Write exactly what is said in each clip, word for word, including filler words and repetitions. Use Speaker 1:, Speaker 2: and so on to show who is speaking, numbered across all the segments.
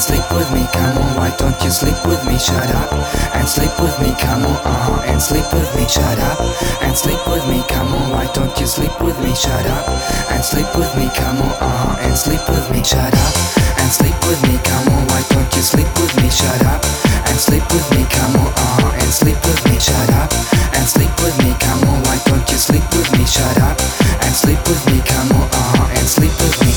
Speaker 1: sleep with me, come on, why don't you sleep with me, shut up and sleep with me, come on, uh-huh, and sleep with me, shut up and sleep with me, come on, why don't you sleep with me, shut up and sleep with me, come on, uh-huh, and sleep with me, shut up and sleep with me, come on, why don't you sleep with me, shut up and sleep with me, come on, uh-huh, and sleep with me, shut up and sleep with me, come on, why don't you sleep with me, shut up and sleep with me, come on, uh-huh, and sleep with me.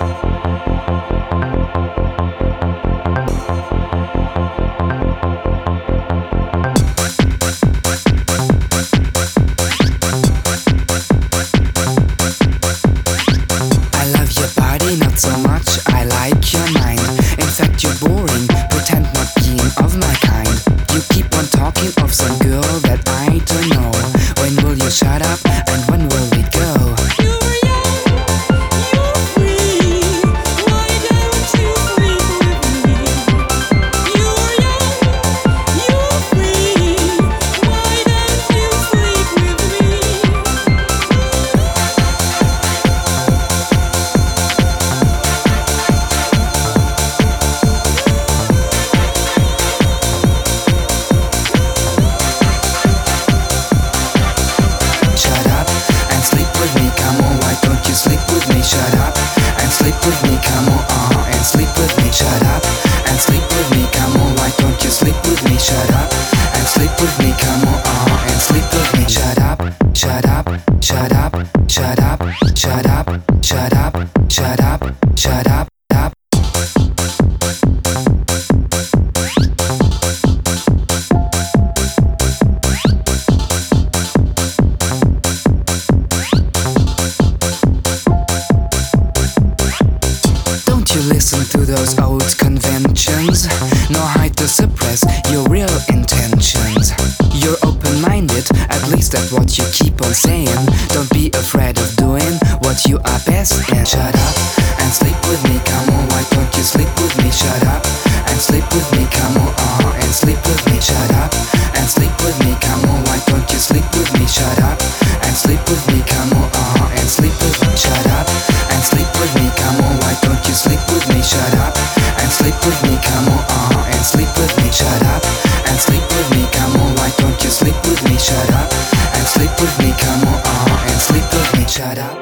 Speaker 1: So much, I like your mind. In fact, you're boring, pretend not being of my kind. You keep on talking of some girl that I don't know. When will you shut up and when will we go?
Speaker 2: You're young, you're free. Why don't you sleep with me? You're young, you're free. Why don't you sleep with me?
Speaker 1: Shut up and sleep with me, come on, uh-huh, and sleep with me, shut up and sleep with me, come on, why don't you sleep with me, shut up and sleep with me, come on, uh-huh, and sleep with me, shut up, shut up, shut up, shut up, shut up, shut up, shut up, shut up, up. Listen to those old conventions, nor hide to suppress your real intentions. You're open-minded, at least that's what you keep on saying. Don't be afraid of doing what you are best in. Shut up and sleep with me, come on, why don't you sleep with me? Shut up and sleep with me, come on, uh-huh, and sleep with me. Shut up and sleep with me, come on, why don't you sleep with me? Shut up and sleep with me, come on, uh-huh, and sleep with me. Shut up and sleep with me, come on, why don't you sleep with me? Shut up and sleep with me, come on, uh-huh, and sleep with me. Shut up and sleep with me, come on, why don't you sleep with me? Shut up and sleep with me, come on, uh-huh, and sleep with me. Shut up.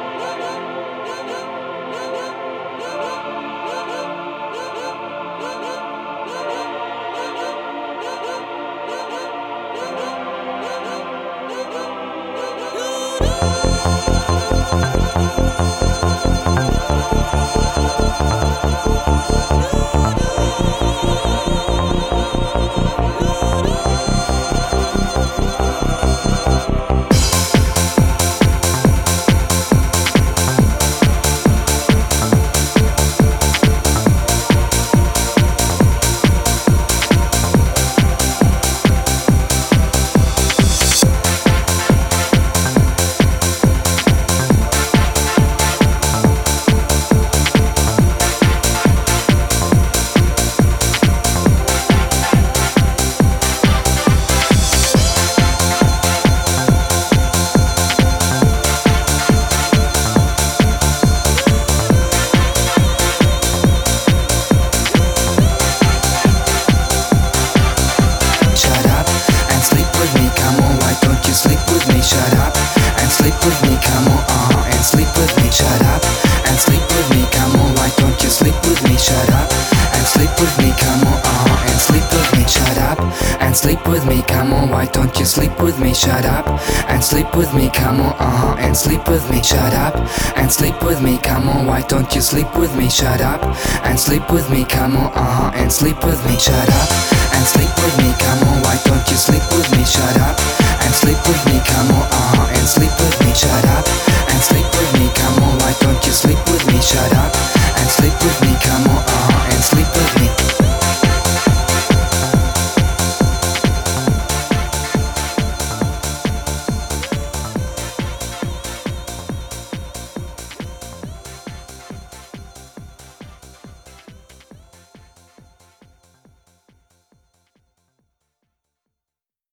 Speaker 1: Sleep with me, come on, why don't you sleep with me? Shut up and sleep with me, come on, uh-huh, and sleep with me. Shut up and sleep with me, come on, why don't you sleep with me? Shut up and sleep with me, come on, uh-huh, and sleep with me. Shut up and sleep with me, come on, why don't you sleep with me? Shut up and sleep with me, come on, uh-huh, and sleep with me. Shut up and sleep